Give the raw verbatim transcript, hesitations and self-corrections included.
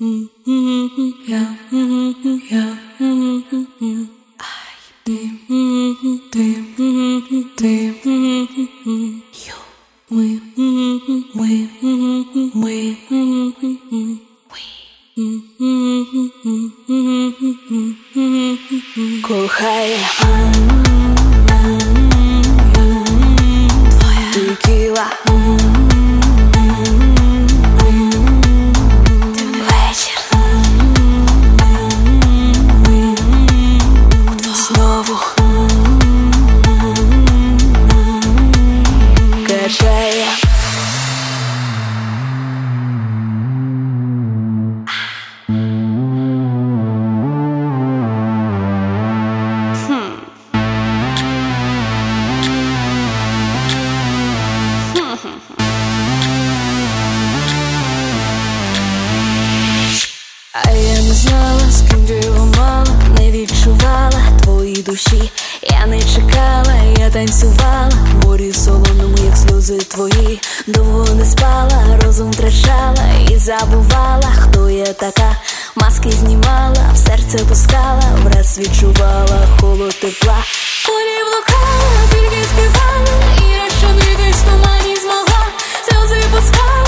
Я, я, ти, ти, ти, ми, ми, ми, кохає текіла. Знову качає. А я не знала, з ким ти його мала, не відчувала твої душі. Я не чекала, я танцювала в морі солоному, як сльози твої. Довго не спала, розум втрачала і забувала, хто я така. Маски знімала, в серце пускала, враз відчувала холод тепла. Полі блукала, тільки співала, і розчинитись в тумані змогла. Сльози пускала.